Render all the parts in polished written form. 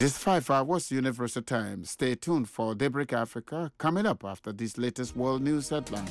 This 5 hours Universal Time. Stay tuned for Daybreak Africa coming up after these latest world news headlines.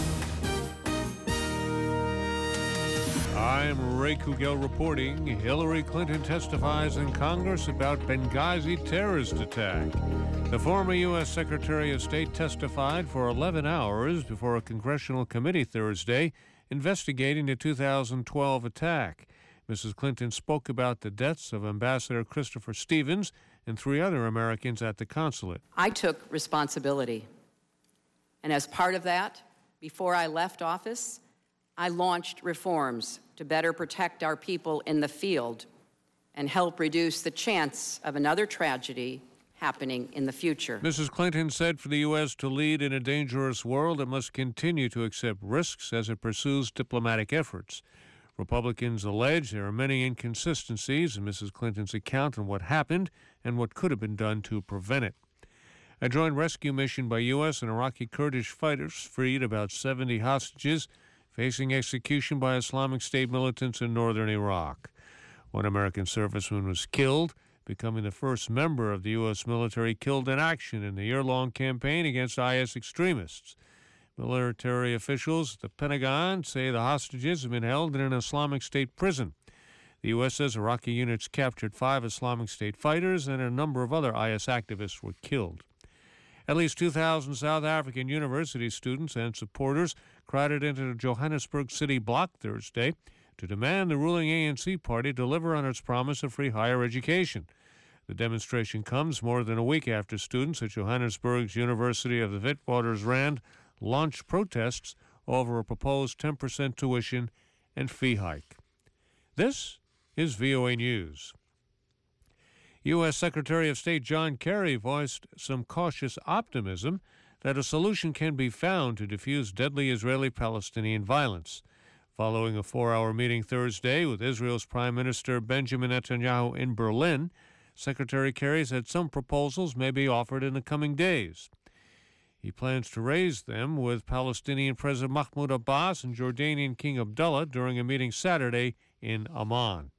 I'm Ray Kugel reporting. Hillary Clinton testifies in Congress about Benghazi terrorist attack. The former U.S. Secretary of State testified for 11 hours before a congressional committee Thursday investigating the 2012 attack. Mrs. Clinton spoke about the deaths of Ambassador Christopher Stevens and 3 other Americans at the consulate. I took responsibility. And as part of that, before I left office, I launched reforms to better protect our people in the field and help reduce the chance of another tragedy happening in the future. Mrs. Clinton said for the U.S. to lead in a dangerous world, it must continue to accept risks as it pursues diplomatic efforts. Republicans allege there are many inconsistencies in Mrs. Clinton's account on what happened and what could have been done to prevent it. A joint rescue mission by U.S. and Iraqi Kurdish fighters freed about 70 hostages facing execution by Islamic State militants in northern Iraq. One American serviceman was killed, becoming the first member of the U.S. military killed in action in the year-long campaign against IS extremists. Military officials at the Pentagon say the hostages have been held in an Islamic State prison. The U.S. says Iraqi units captured 5 Islamic State fighters and a number of other IS activists were killed. At least 2,000 South African university students and supporters crowded into the Johannesburg city block Thursday to demand the ruling ANC party deliver on its promise of free higher education. The demonstration comes more than a week after students at Johannesburg's University of the Witwatersrand launched protests over a proposed 10% tuition and fee hike. This is VOA News. U.S. Secretary of State John Kerry voiced some cautious optimism that a solution can be found to defuse deadly Israeli-Palestinian violence. Following a 4-hour meeting Thursday with Israel's Prime Minister Benjamin Netanyahu in Berlin, Secretary Kerry said some proposals may be offered in the coming days. He plans to raise them with Palestinian President Mahmoud Abbas and Jordanian King Abdullah during a meeting Saturday in Amman.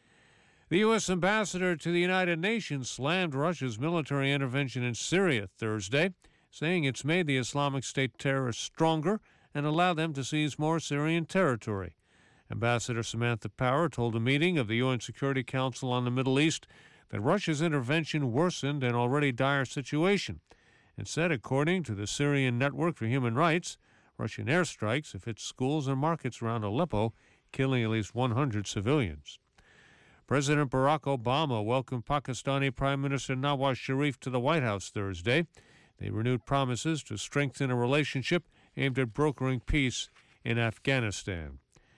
The U.S. ambassador to the United Nations slammed Russia's military intervention in Syria Thursday, saying it's made the Islamic State terrorists stronger and allowed them to seize more Syrian territory. Ambassador Samantha Power told a meeting of the UN Security Council on the Middle East that Russia's intervention worsened an already dire situation, and said, according to the Syrian Network for Human Rights, Russian airstrikes have hit schools and markets around Aleppo, killing at least 100 civilians. President Barack Obama welcomed Pakistani Prime Minister Nawaz Sharif to the White House Thursday. They renewed promises to strengthen a relationship aimed at brokering peace in Afghanistan.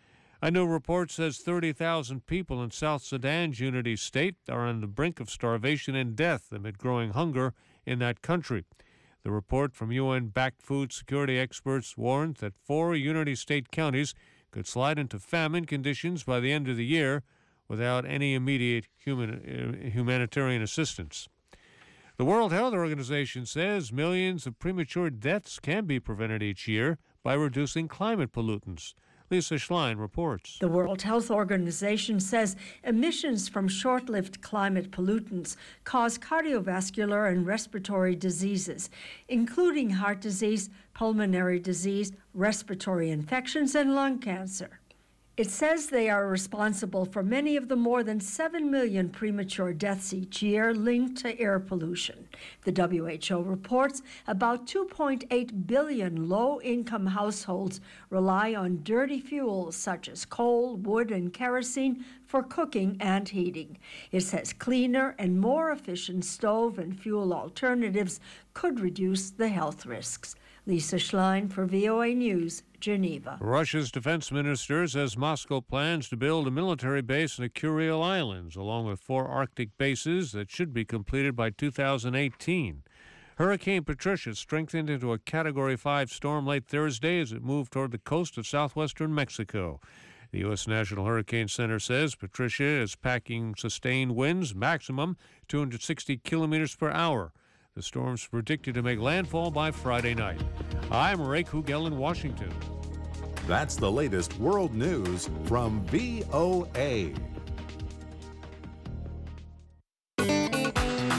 A new report says 30,000 people in South Sudan's Unity State are on the brink of starvation and death amid growing hunger in that country. The report from UN-backed food security experts warned that 4 Unity State counties could slide into famine conditions by the end of the year without any immediate humanitarian assistance. The World Health Organization says millions of premature deaths can be prevented each year by reducing climate pollutants. Lisa Schlein reports. The World Health Organization says emissions from short-lived climate pollutants cause cardiovascular and respiratory diseases, including heart disease, pulmonary disease, respiratory infections, and lung cancer. It says they are responsible for many of the more than 7 million premature deaths each year linked to air pollution. The WHO reports about 2.8 billion low-income households rely on dirty fuels such as coal, wood, and kerosene for cooking and heating. It says cleaner and more efficient stove and fuel alternatives could reduce the health risks. Lisa Schlein for VOA News, Geneva. Russia's defense minister says Moscow plans to build a military base in the Kuril Islands, along with 4 Arctic bases that should be completed by 2018. Hurricane Patricia strengthened into a Category 5 storm late Thursday as it moved toward the coast of southwestern Mexico. The U.S. National Hurricane Center says Patricia is packing sustained winds, maximum 260 kilometers per hour. The storm's predicted to make landfall by Friday night. I'm Ray Kugel in Washington. That's the latest world news from VOA.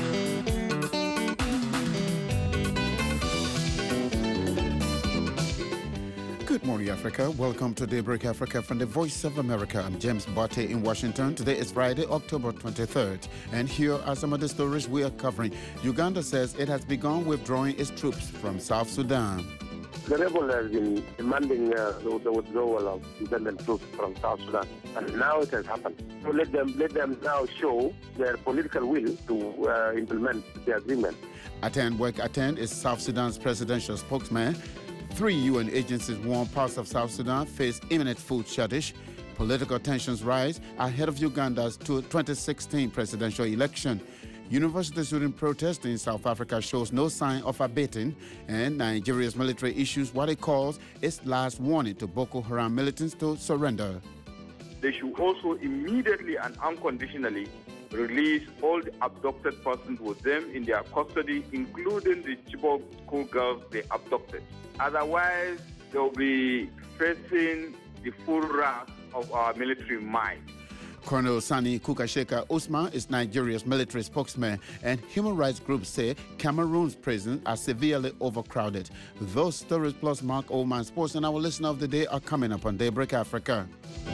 Morning, Africa. Welcome to Daybreak Africa from the Voice of America. I'm James Botte in Washington. Today is Friday, October 23rd. And here are some of the stories we are covering. Uganda says it has begun withdrawing its troops from South Sudan. The rebel has been demanding the withdrawal of Ugandan troops from South Sudan, and now it has happened. So let them now show their political will to implement the agreement. Aten Wek Aten is South Sudan's presidential spokesman. 3 UN agencies warn parts of South Sudan face imminent food shortage. Political tensions rise ahead of Uganda's 2016 presidential election. University student protest in South Africa shows no sign of abating, and Nigeria's military issues what it calls its last warning to Boko Haram militants to surrender. They should also immediately and unconditionally release all the abducted persons with them in their custody, including the Chibok schoolgirls they abducted. Otherwise, they'll be facing the full wrath of our military might. Colonel Sani Kukasheka Usman is Nigeria's military spokesman, and human rights groups say Cameroon's prisons are severely overcrowded. Those stories plus Mark Oldman Sports and our listener of the day are coming up on Daybreak Africa.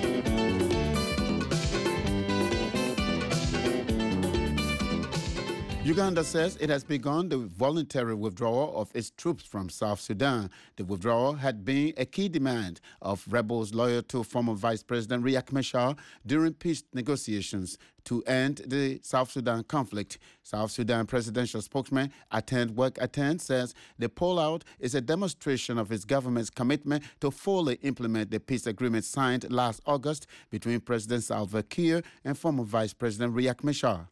Uganda says it has begun the voluntary withdrawal of its troops from South Sudan. The withdrawal had been a key demand of rebels loyal to former Vice President Riek Machar during peace negotiations to end the South Sudan conflict. South Sudan presidential spokesman Aten Wek Aten says the pullout is a demonstration of his government's commitment to fully implement the peace agreement signed last August between President Salva Kiir and former Vice President Riek Machar.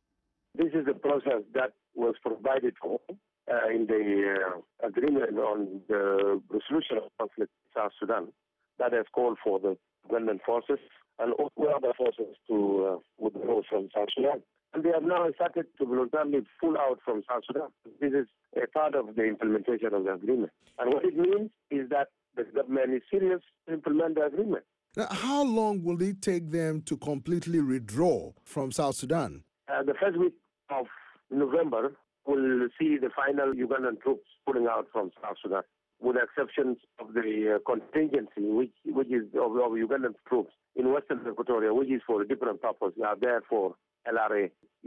This is the process that was provided for in the agreement on the resolution of conflict in South Sudan that has called for the Ugandan forces and all other forces to withdraw from South Sudan. And they have now started to voluntarily pull out from South Sudan. This is a part of the implementation of the agreement. And what it means is that the government is serious to implement the agreement. Now, how long will it take them to completely withdraw from South Sudan? The first week of November, we'll see the final Ugandan troops pulling out from South Sudan, with the exceptions of the contingency, which is of Ugandan troops in Western Equatoria, which is for a different purpose. They are there for LRA,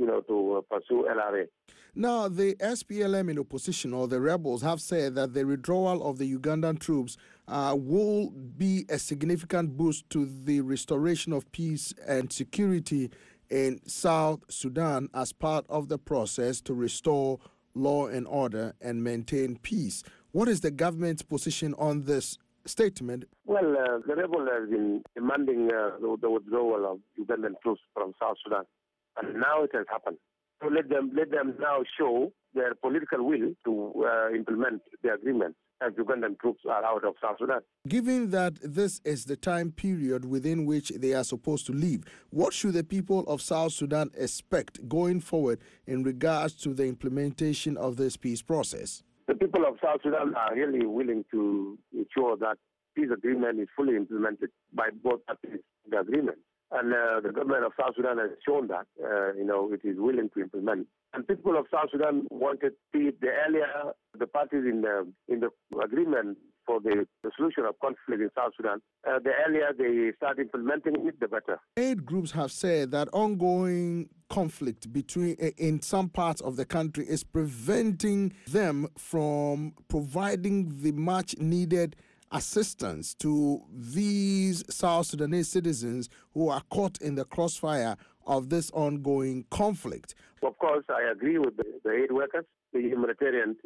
to pursue LRA. Now, the SPLM in opposition, or the rebels, have said that the withdrawal of the Ugandan troops will be a significant boost to the restoration of peace and security in South Sudan as part of the process to restore law and order and maintain peace. What is the government's position on this statement? Well, the rebel has been demanding the withdrawal of Ugandan troops from South Sudan, and now it has happened. So let them now show their political will to implement the agreement as Ugandan troops are out of South Sudan. Given that this is the time period within which they are supposed to leave, what should the people of South Sudan expect going forward in regards to the implementation of this peace process? The people of South Sudan are really willing to ensure that peace agreement is fully implemented by both parties in the agreement. And the government of South Sudan has shown that, it is willing to implement. And people of South Sudan wanted to see the earlier the parties in the agreement for the solution of conflict in South Sudan, the earlier they start implementing it, the better. Aid groups have said that ongoing conflict in some parts of the country is preventing them from providing the much needed assistance to these South Sudanese citizens who are caught in the crossfire of this ongoing conflict. Of course, I agree with the aid workers, the humanitarians,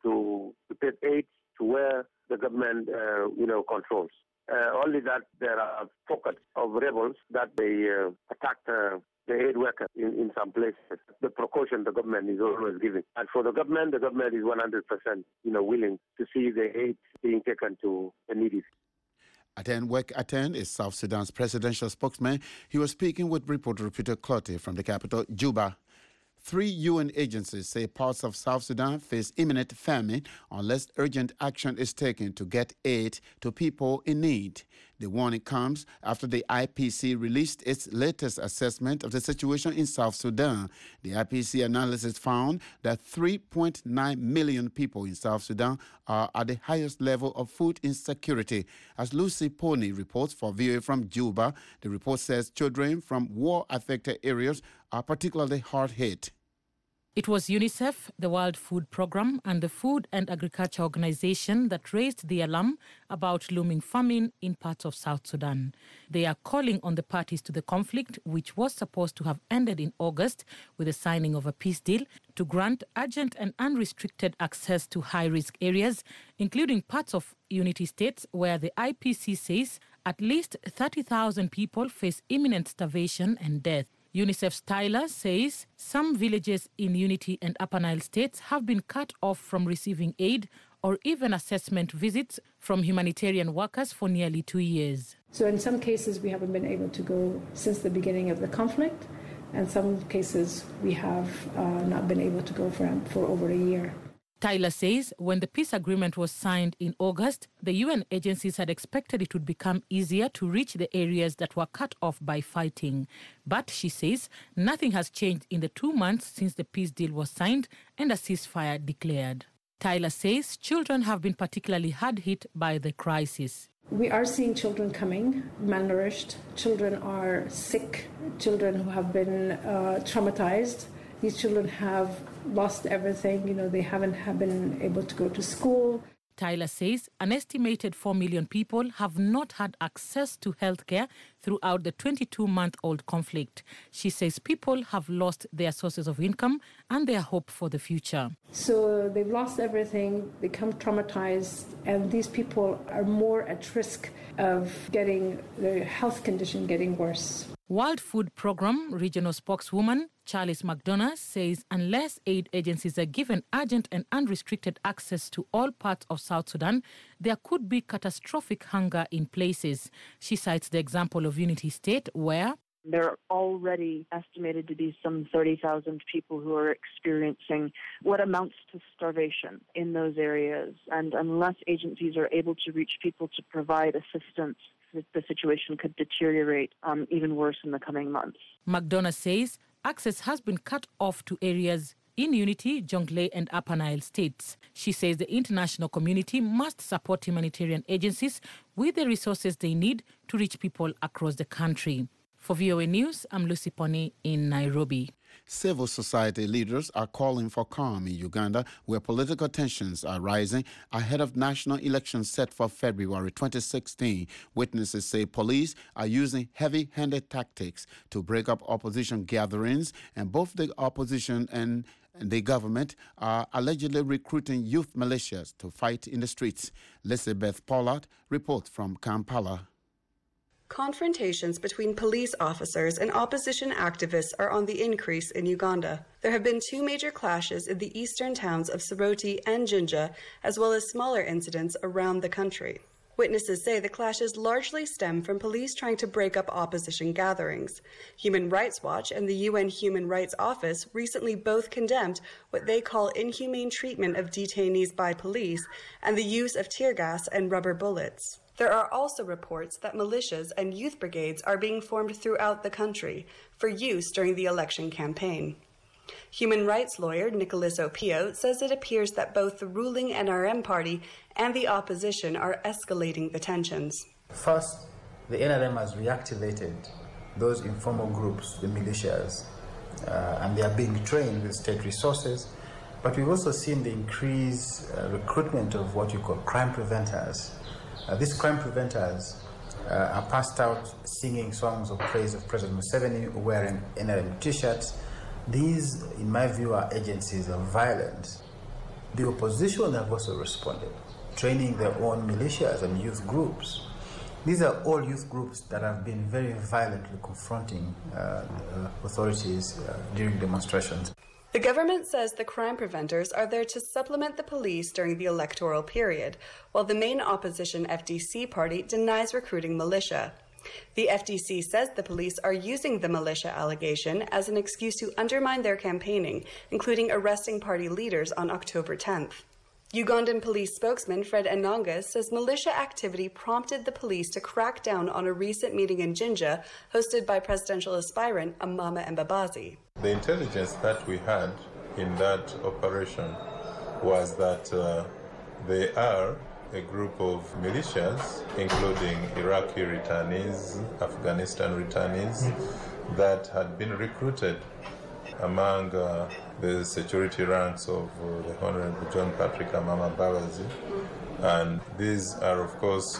to take aid to where the government, controls. Only that there are pockets of rebels that they attack the aid workers in some places. The precaution the government is always giving. And for the government is 100%, willing to see the aid being taken to the needy. Aten Wek Aten is South Sudan's presidential spokesman. He was speaking with reporter Peter Clottey from the capital, Juba. 3 UN agencies say parts of South Sudan face imminent famine unless urgent action is taken to get aid to people in need. The warning comes after the IPC released its latest assessment of the situation in South Sudan. The IPC analysis found that 3.9 million people in South Sudan are at the highest level of food insecurity. As Lucy Pony reports for VOA from Juba, the report says children from war-affected areas are particularly hard hit. It was UNICEF, the World Food Programme, and the Food and Agriculture Organization that raised the alarm about looming famine in parts of South Sudan. They are calling on the parties to the conflict, which was supposed to have ended in August with the signing of a peace deal, to grant urgent and unrestricted access to high-risk areas, including parts of Unity States where the IPC says at least 30,000 people face imminent starvation and death. UNICEF's Tyler says some villages in Unity and Upper Nile states have been cut off from receiving aid or even assessment visits from humanitarian workers for nearly 2 years. So in some cases, we haven't been able to go since the beginning of the conflict, and some cases we have not been able to go for over a year. Tyler says when the peace agreement was signed in August, the UN agencies had expected it would become easier to reach the areas that were cut off by fighting. But, she says, nothing has changed in the 2 months since the peace deal was signed and a ceasefire declared. Tyler says children have been particularly hard hit by the crisis. We are seeing children coming, malnourished. Children are sick. Children who have been traumatized. These children have lost everything. They haven't been able to go to school. Tyler says an estimated 4 million people have not had access to healthcare throughout the 22-month-old conflict. She says people have lost their sources of income and their hope for the future. So they've lost everything, become traumatized, and these people are more at risk of getting their health condition getting worse. World Food Programme regional spokeswoman Charles McDonough says unless aid agencies are given urgent and unrestricted access to all parts of South Sudan, there could be catastrophic hunger in places. She cites the example of Unity State, where there are already estimated to be some 30,000 people who are experiencing what amounts to starvation in those areas. And unless agencies are able to reach people to provide assistance, the situation could deteriorate even worse in the coming months. McDonough says access has been cut off to areas in Unity, Jonglei and Upper Nile states. She says the international community must support humanitarian agencies with the resources they need to reach people across the country. For VOA News, I'm Lucy Pony in Nairobi. Civil society leaders are calling for calm in Uganda, where political tensions are rising ahead of national elections set for February 2016. Witnesses say police are using heavy-handed tactics to break up opposition gatherings, and both the opposition and the government are allegedly recruiting youth militias to fight in the streets. Elizabeth Pollard reports from Kampala. Confrontations between police officers and opposition activists are on the increase in Uganda. There have been 2 major clashes in the eastern towns of Soroti and Jinja, as well as smaller incidents around the country. Witnesses say the clashes largely stem from police trying to break up opposition gatherings. Human Rights Watch and the UN Human Rights Office recently both condemned what they call inhumane treatment of detainees by police and the use of tear gas and rubber bullets. There are also reports that militias and youth brigades are being formed throughout the country for use during the election campaign. Human rights lawyer Nicholas Opio says it appears that both the ruling NRM party and the opposition are escalating the tensions. First, the NRM has reactivated those informal groups, the militias, and they are being trained with state resources. But we've also seen the increased recruitment of what you call crime preventers. These crime preventers are passed out singing songs of praise of President Museveni, wearing NRM t-shirts. These, in my view, are agencies of violence. The opposition have also responded, training their own militias and youth groups. These are all youth groups that have been very violently confronting authorities during demonstrations. The government says the crime preventers are there to supplement the police during the electoral period, while the main opposition FDC party denies recruiting militia. The FDC says the police are using the militia allegation as an excuse to undermine their campaigning, including arresting party leaders on October 10th. Ugandan police spokesman Fred Enanga says militia activity prompted the police to crack down on a recent meeting in Jinja hosted by presidential aspirant Amama Mbabazi. The intelligence that we had in that operation was that they are a group of militias, including Iraqi returnees, Afghanistan returnees, that had been recruited among the security ranks of the Honorable John Patrick Amama Mbabazi. And these are, of course,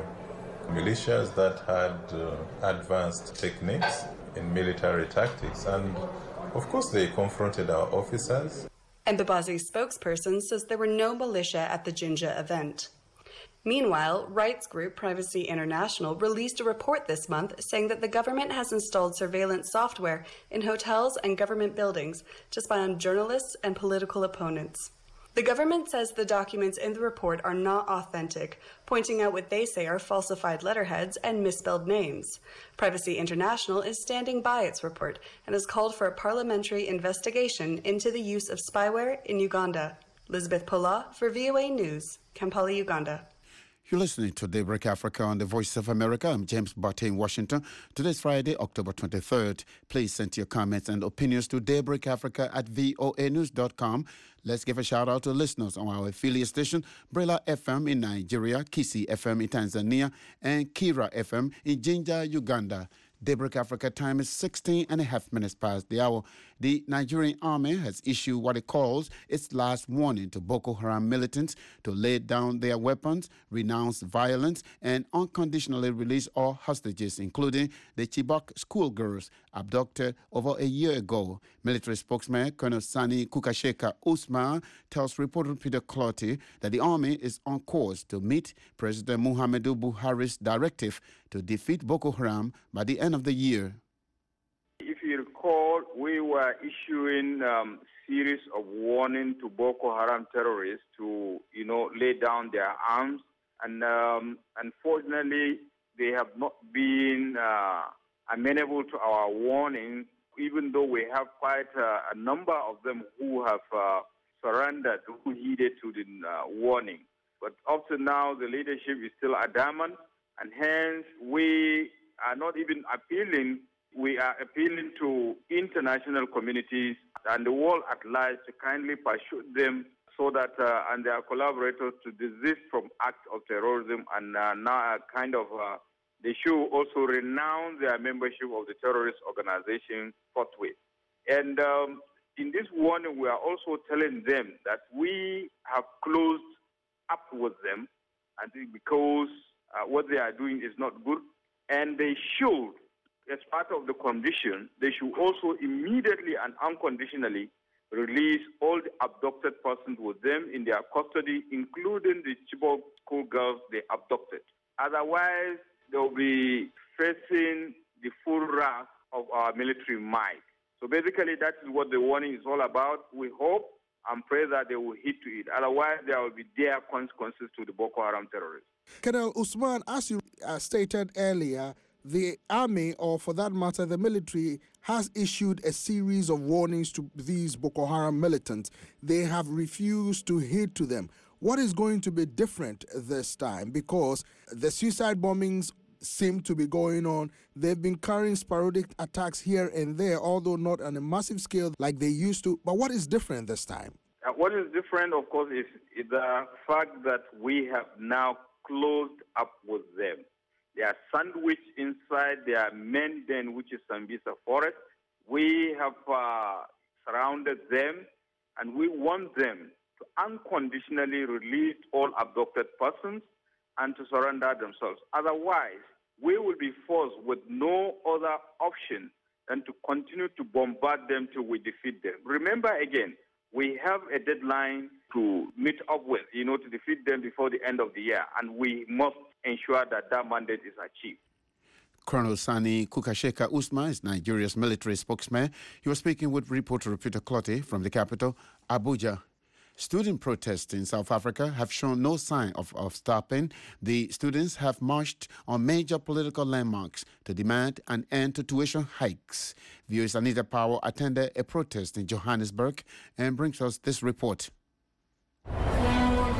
militias that had advanced techniques in military tactics. And, of course, they confronted our officers. Mbabazi's spokesperson says there were no militia at the Jinja event. Meanwhile, rights group Privacy International released a report this month saying that the government has installed surveillance software in hotels and government buildings to spy on journalists and political opponents. The government says the documents in the report are not authentic, pointing out what they say are falsified letterheads and misspelled names. Privacy International is standing by its report and has called for a parliamentary investigation into the use of spyware in Uganda. Elizabeth Pola for VOA News, Kampala, Uganda. You're listening to Daybreak Africa on the Voice of America. I'm James Barté in Washington. Today's Friday, October 23rd. Please send your comments and opinions to daybreakafrica@voanews.com. Let's give a shout out to listeners on our affiliate station, Brela FM in Nigeria, Kisi FM in Tanzania, and Kira FM in Jinja, Uganda. Daybreak Africa time is 16 and a half minutes past the hour. The Nigerian army has issued what it calls its last warning to Boko Haram militants to lay down their weapons, renounce violence, and unconditionally release all hostages, including the Chibok schoolgirls abducted over a year ago. Military spokesman Colonel Sani Kukasheka Usman tells reporter Peter Clotty that the army is on course to meet President Muhammadu Buhari's directive to defeat Boko Haram by the end of the year. If you recall, we were issuing series of warning to Boko Haram terrorists to, lay down their arms. And unfortunately, they have not been amenable to our warning, even though we have quite a number of them who have surrendered, who heeded to the warning. But up to now, the leadership is still adamant, and hence we are not even appealing. We are appealing to international communities and the world at large to kindly pursue them so that and their collaborators to desist from acts of terrorism and now they should also renounce their membership of the terrorist organization forthwith. And in this warning, we are also telling them that we have closed up with them, I think, because what they are doing is not good, and they should, as part of the condition, they should also immediately and unconditionally release all the abducted persons with them in their custody, including the Chibok schoolgirls they abducted. Otherwise, they'll be facing the full wrath of our military might. So basically, that is what the warning is all about. We hope and pray that they will heed to it. Otherwise, there will be dire consequences to the Boko Haram terrorists. Colonel Usman, as you stated earlier, the army, or for that matter, the military, has issued a series of warnings to these Boko Haram militants. They have refused to heed to them. What is going to be different this time? Because the suicide bombings seem to be going on. They've been carrying sporadic attacks here and there, although not on a massive scale like they used to. But what is different this time? What is different, of course, is the fact that we have now closed up with them. They are sandwiched inside their main den, which is Sambisa Forest. We have surrounded them, and we want them to unconditionally release all abducted persons and to surrender themselves. Otherwise, we will be forced with no other option than to continue to bombard them till we defeat them. Remember again, we have a deadline to meet up with, to defeat them before the end of the year, and we must ensure that that mandate is achieved. Colonel Sani Kukasheka Usman is Nigeria's military spokesman. He was speaking with reporter Peter Clotty from the capital, Abuja. Student protests in South Africa have shown no sign of stopping. The students have marched on major political landmarks to demand an end to tuition hikes. VOA's Anita Powell attended a protest in Johannesburg and brings us this report.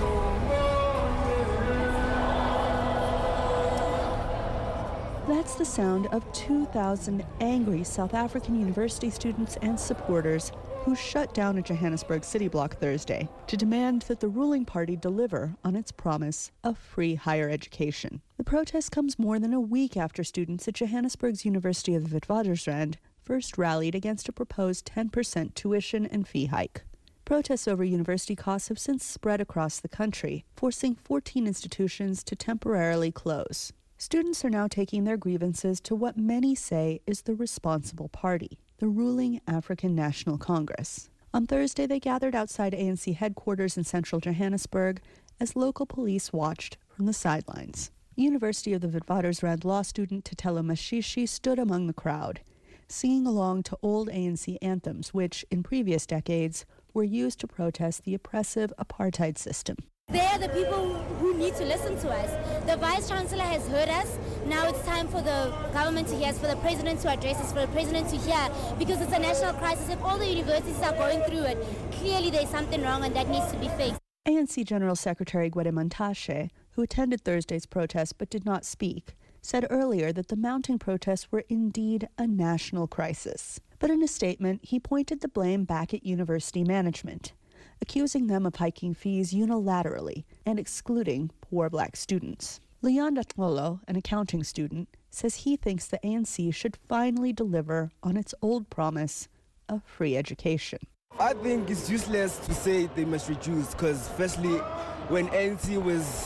That's the sound of 2,000 angry South African university students and supporters who shut down a Johannesburg city block Thursday to demand that the ruling party deliver on its promise of free higher education. The protest comes more than a week after students at Johannesburg's University of the Witwatersrand first rallied against a proposed 10% tuition and fee hike. Protests over university costs have since spread across the country, forcing 14 institutions to temporarily close. Students are now taking their grievances to what many say is the responsible party, the ruling African National Congress. On Thursday, they gathered outside ANC headquarters in central Johannesburg as local police watched from the sidelines. University of the Witwatersrand law student Tatelo Mashishi stood among the crowd, singing along to old ANC anthems, which, in previous decades, were used to protest the oppressive apartheid system. They are the people who need to listen to us. The Vice-Chancellor has heard us. Now it's time for the government to hear us, for the President to address us, for the President to hear, because it's a national crisis. If all the universities are going through it, clearly there's something wrong and that needs to be fixed. ANC General Secretary Gwede Mantashe, who attended Thursday's protest but did not speak, said earlier that the mounting protests were indeed a national crisis. But in a statement, he pointed the blame back at university management, accusing them of hiking fees unilaterally and excluding poor black students. Leanda Tolo, an accounting student, says he thinks the ANC should finally deliver on its old promise of free education. I think it's useless to say they must reduce because, firstly, when ANC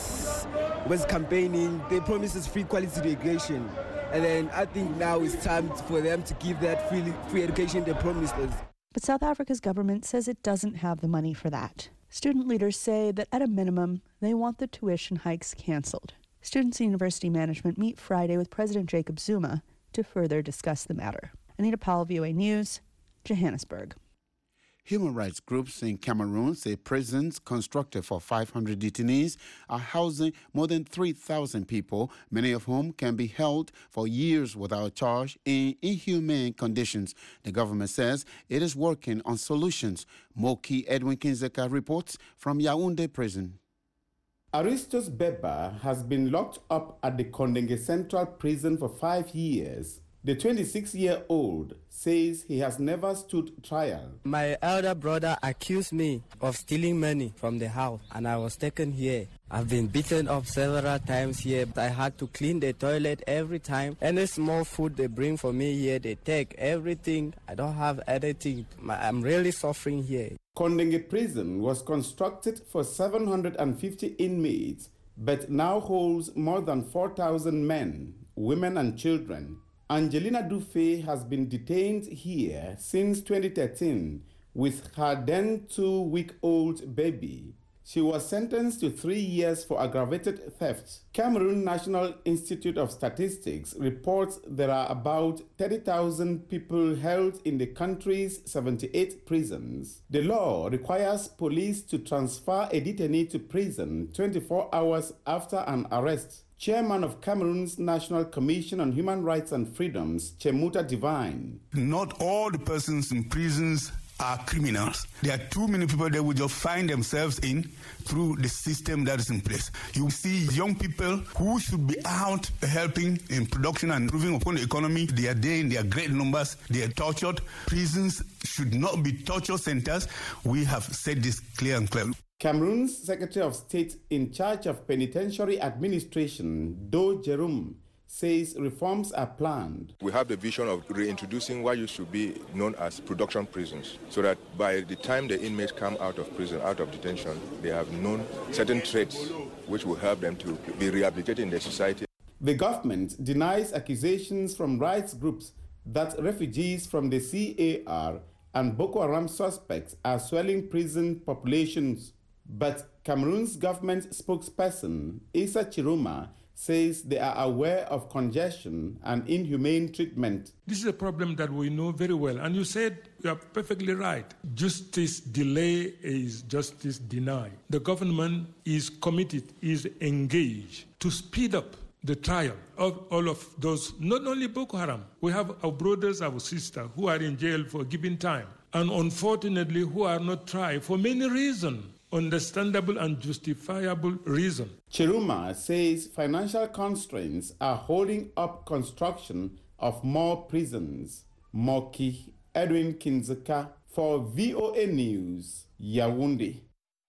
was campaigning, they promised us free quality education. And then I think now it's time for them to give that free education they promised us. But South Africa's government says it doesn't have the money for that. Student leaders say that at a minimum, they want the tuition hikes canceled. Students and university management meet Friday with President Jacob Zuma to further discuss the matter. Anita Powell, VOA News, Johannesburg. Human rights groups in Cameroon say prisons constructed for 500 detainees are housing more than 3,000 people, many of whom can be held for years without charge in inhumane conditions. The government says it is working on solutions. Moki Edwin Kinzeka reports from Yaoundé prison. Aristos Beba has been locked up at the Kondenge Central Prison for 5 years. The 26-year-old says he has never stood trial. My elder brother accused me of stealing money from the house and I was taken here. I've been beaten up several times here. I had to clean the toilet every time. Any small food they bring for me here, they take everything. I don't have anything. I'm really suffering here. Kondenge Prison was constructed for 750 inmates, but now holds more than 4,000 men, women and children. Angelina Dufay has been detained here since 2013 with her then 2-week-old baby. She was sentenced to 3 years for aggravated theft. Cameroon National Institute of Statistics reports there are about 30,000 people held in the country's 78 prisons. The law requires police to transfer a detainee to prison 24 hours after an arrest. Chairman of Cameroon's National Commission on Human Rights and Freedoms, Chemuta Divine. Not all the persons in prisons are criminals. There are too many people that will just find themselves in through the system that is in place. You see young people who should be out helping in production and improving upon the economy. They are there in their great numbers. They are tortured. Prisons should not be torture centers. We have said this clear and clear. Cameroon's Secretary of State in charge of penitentiary administration, Do Jerome, says reforms are planned. We have the vision of reintroducing what used to be known as production prisons, so that by the time the inmates come out of prison, out of detention, they have known certain traits which will help them to be rehabilitated in the society. The government denies accusations from rights groups that refugees from the CAR and Boko Haram suspects are swelling prison populations. But Cameroon's government spokesperson, Issa Chiroma, says they are aware of congestion and inhumane treatment. This is a problem that we know very well. And you said you are perfectly right. Justice delay is justice denied. The government is committed, is engaged to speed up the trial of all of those, not only Boko Haram. We have our brothers, our sisters who are in jail for a given time, and unfortunately who are not tried for many reasons. understandable and justifiable reason. Chiruma says financial constraints are holding up construction of more prisons. Moki Edwin Kinzeka for VOA News, Yaoundé.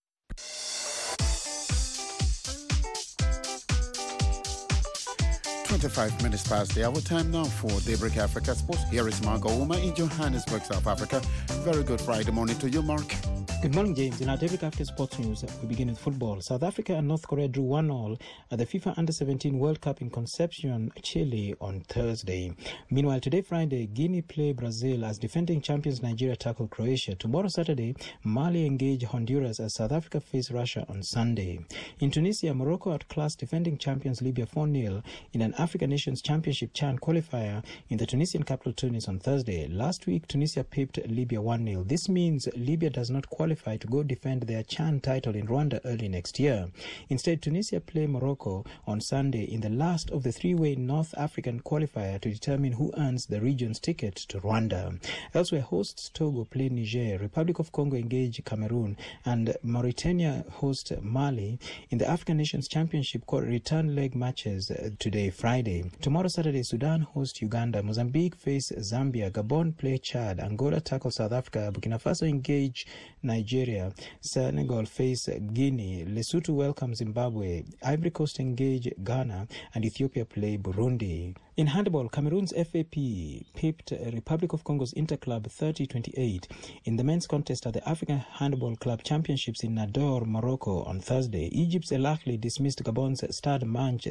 25 minutes past the hour. Time now for Daybreak Africa Sports. Here is Margot Uma in Johannesburg, South Africa. Very good Friday morning to you, Mark. Good morning, James. In our Daybreak Africa Sports News, we begin with football. South Africa and North Korea drew 1-1 at the FIFA Under-17 World Cup in Concepcion, Chile on Thursday. Meanwhile, today, Friday, Guinea play Brazil as defending champions Nigeria tackle Croatia. Tomorrow, Saturday, Mali engage Honduras as South Africa face Russia on Sunday. In Tunisia, Morocco outclassed defending champions Libya 4-0 in an African Nations Championship CHAN qualifier in the Tunisian capital Tunis on Thursday. Last week, Tunisia pipped Libya 1-0. This means Libya does not qualify to go defend their CHAN title in Rwanda early next year. Instead, Tunisia play Morocco on Sunday in the last of the three-way North African qualifier to determine who earns the region's ticket to Rwanda. Elsewhere, hosts Togo play Niger, Republic of Congo engage Cameroon, and Mauritania host Mali in the African Nations Championship return leg matches today, Friday. Tomorrow, Saturday, Sudan host Uganda, Mozambique face Zambia, Gabon play Chad, Angola tackle South Africa, Burkina Faso engage Nigeria, Senegal face Guinea, Lesotho welcome Zimbabwe, Ivory Coast engage Ghana, and Ethiopia play Burundi. In handball, Cameroon's FAP pipped Republic of Congo's Interclub 30-28 in the men's contest at the African Handball Club Championships in Nador, Morocco on Thursday. Egypt's El Ahly dismissed Gabon's Stade Manche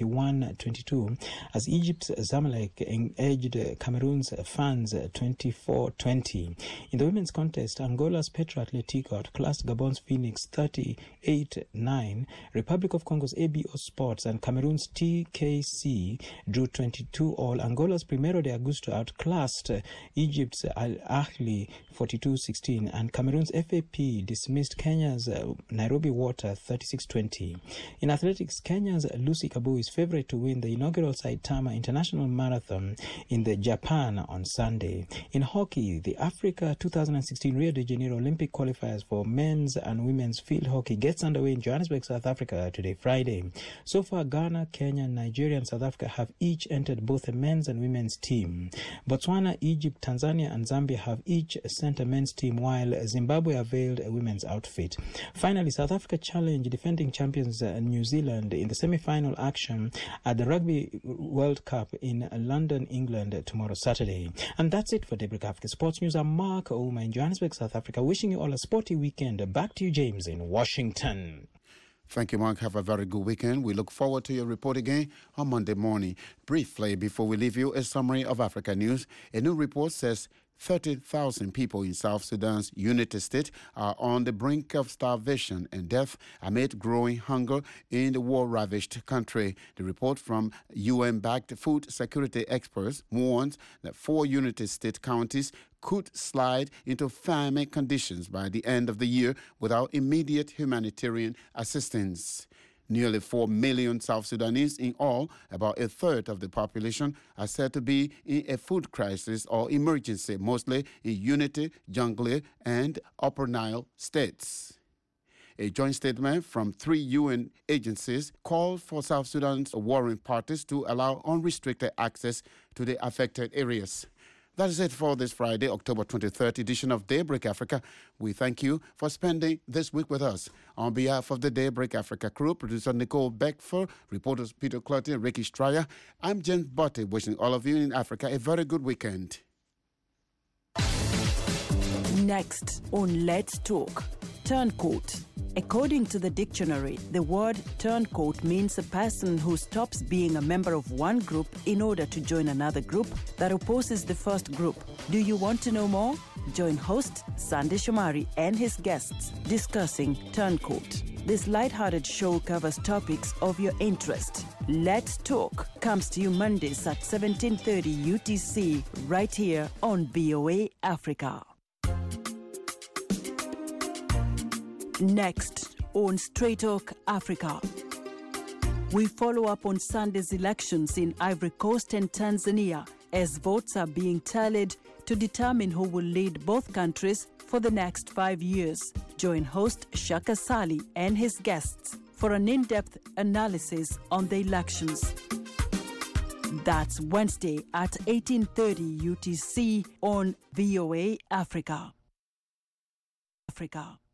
31-22 as Egypt's Zamalek edged Cameroon's Fans 24-20. In the women's contest, Angola's Petro Atletico outclassed Gabon's Phoenix 38-9. Republic of Congo's ABO Sports and Cameroon's TKC drew 22-all. Angola's Primero de Agosto outclassed Egypt's Al Ahly 42-16, and Cameroon's FAP dismissed Kenya's Nairobi Water 36-20. In athletics, Kenya's Lucy Kabu is favorite to win the inaugural Saitama International Marathon in Japan on Sunday. In hockey, the Africa 2016 Rio de Janeiro Olympic qualifiers for men's and women's field hockey gets underway in Johannesburg, South Africa today, Friday. So far, Ghana, Kenya, Nigeria, and South Africa have each entered both a men's and women's team. Botswana, Egypt, Tanzania, and Zambia have each sent a men's team, while Zimbabwe availed a women's outfit. Finally, South Africa challenged defending champions New Zealand in the semi-final action at the Rugby World Cup in London, England tomorrow, Saturday. And that's it for Daybreak Africa Sports News. I'm Mark Ouma in Johannesburg, South Africa, wishing you all a sporty weekend. Back to you, James, in Washington. Thank you, Mark. Have a very good weekend. We look forward to your report again on Monday morning. Briefly, before we leave you, a summary of Africa news. A new report says 30,000 people in South Sudan's Unity State are on the brink of starvation and death amid growing hunger in the war-ravaged country. The report from UN-backed food security experts warns that 4 Unity State counties could slide into famine conditions by the end of the year without immediate humanitarian assistance. Nearly 4 million South Sudanese in all, about a third of the population, are said to be in a food crisis or emergency, mostly in Unity, Jonglei, and Upper Nile states. A joint statement from 3 UN agencies called for South Sudan's warring parties to allow unrestricted access to the affected areas. That is it for this Friday, October 23rd edition of Daybreak Africa. We thank you for spending this week with us. On behalf of the Daybreak Africa crew, producer Nicole Beckford, reporters Peter Clutty and Ricky Stryer, I'm James Botte, wishing all of you in Africa a very good weekend. Next on Let's Talk, turncoat. According to the dictionary, the word turncoat means a person who stops being a member of one group in order to join another group that opposes the first group. Do you want to know more? Join host Sandy Shomari and his guests discussing turncoat. This lighthearted show covers topics of your interest. Let's Talk comes to you Mondays at 17:30 UTC right here on VOA Africa. Next on Straight Talk Africa, we follow up on Sunday's elections in Ivory Coast and Tanzania as votes are being tallied to determine who will lead both countries for the next 5 years. Join host Shaka Sali and his guests for an in-depth analysis on the elections. That's Wednesday at 18:30 UTC on VOA Africa.